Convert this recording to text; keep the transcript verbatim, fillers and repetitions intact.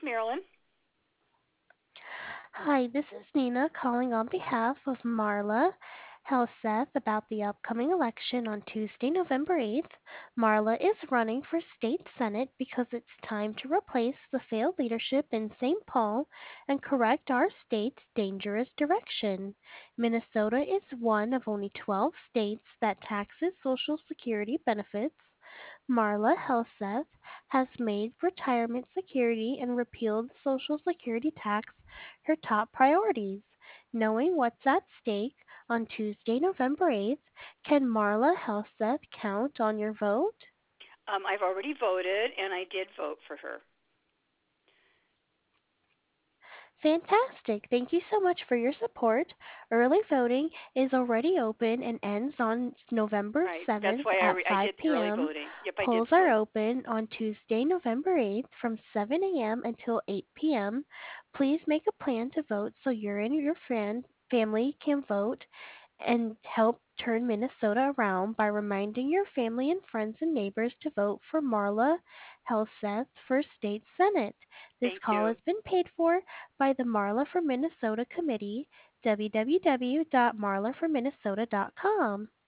Marilyn. Hi, this is Nina calling on behalf of Marla Helseth about the upcoming election on Tuesday, November eighth. Marla is running for state senate because it's time to replace the failed leadership in Saint Paul and correct our state's dangerous direction. Minnesota is one of only twelve states that taxes Social Security benefits. Marla Helseth has made retirement security and repealed the Social Security tax her top priorities. Knowing what's at stake on Tuesday, November eighth, can Marla Helseth count on your vote? Um, I've already voted, and I did vote for her. Fantastic. Thank you so much for your support. Early voting is already open and ends on November Right. That's seventh why I at re- I did the five early p.m. voting. Yep, I did Polls are vote. open on Tuesday, November eighth from seven a m until eight p m. Please make a plan to vote so you and your friend family can vote and help turn Minnesota around by reminding your family and friends and neighbors to vote for Marla Helseth for state senate. This Thank call you. has been paid for by the Marla for Minnesota Committee, w w w dot marla for minnesota dot com.